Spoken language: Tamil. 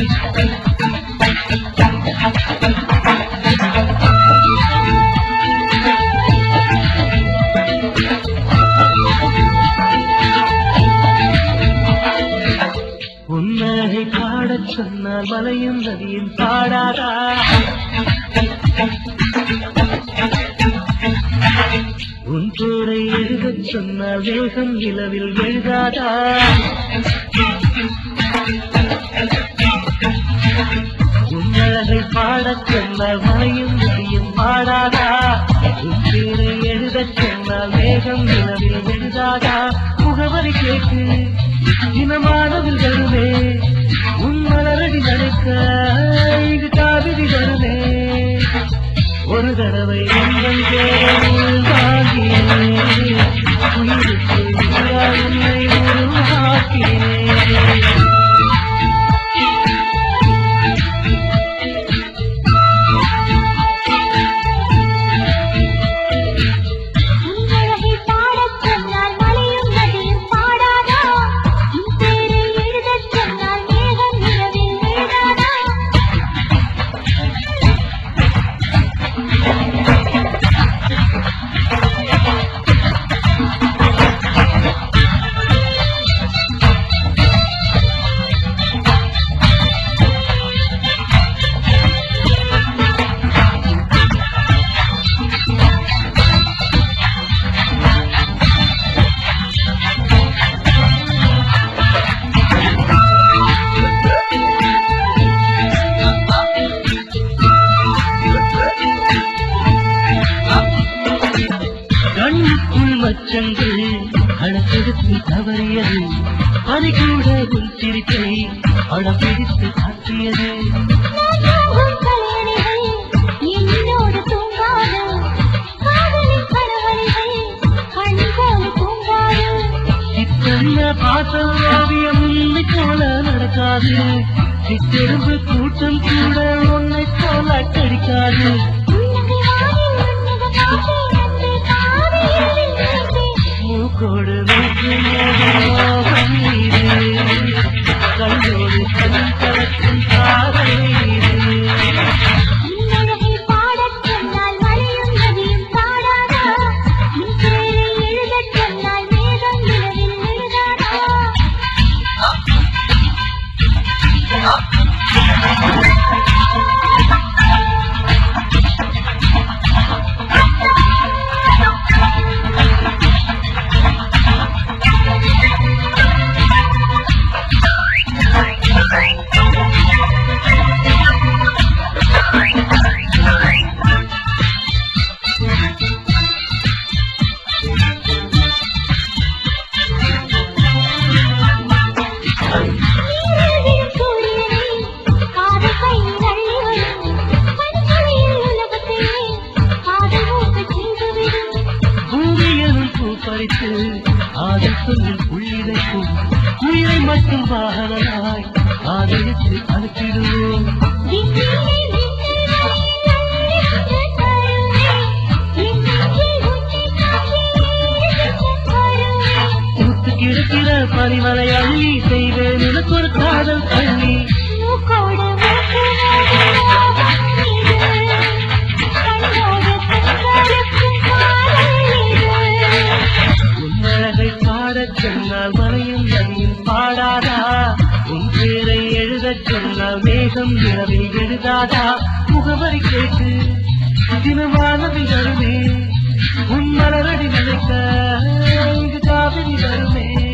உன்னழகை பாடச் சொன்னால் மலையும் நதியும் பாடாதா? உன் பேரை எழுதச் சொன்னால் வேகம் நிலவில் எழுதாதா? உன்னழகை பாடச் சொன்னால் மலையும் நதியும் பாடாதா? உன் பேரை எழுதச் சொன்னால் வேகம் நிலவில் எழுதாதா? முகவரி கேட்டு இனமானவில் வருமே, உன் மலரடி நடக்க இது காவிரி வருமே. ஒரு தடவை உங்கள் பேரில் வாங்கினேன், உயிருக்கு உன்னை உருவாக்கினேன். மச்சங்கள் அடப்பிடித்து தவறியது, அதை கூட உன் சிரிப்பை அடப்பிடித்து காட்டியது. சித்தன்ன பாசம் ஓவியம் உன்னை போல நடக்காது, சித்தெரும்பு கூட்டம் கூட உன்னை போல கடிக்காது. மூக்கோடு கண்ணோடு கண் கலக்கும் காதல் பாடச் சொன்னால் மலையும் நதியும் பாடாதா? உன் பேரை எழுதச் சொன்னால் மேகம் நிலவில் எழுதாதா? உள்ளிதைக்கும் உயிரை மட்டும் வாகனாய் ஆதரித்து அனுப்பிடுவோம். பூத்து கிடக்கிற பனிமலை அள்ளி செய்வேன் எனக்கு ஒரு காதல் தள்ளி. உன்னழகை பாடச் சொன்னால் மலையும் நதியும் பாடாதா? உன் பேரை எழுதச் சொன்னால் மேகம் நிலவில் எழுதாதா? முகவரி கேட்டு தினமானது வருமே, உன் மலரடி நினைக்க இது காவிரி வருமே.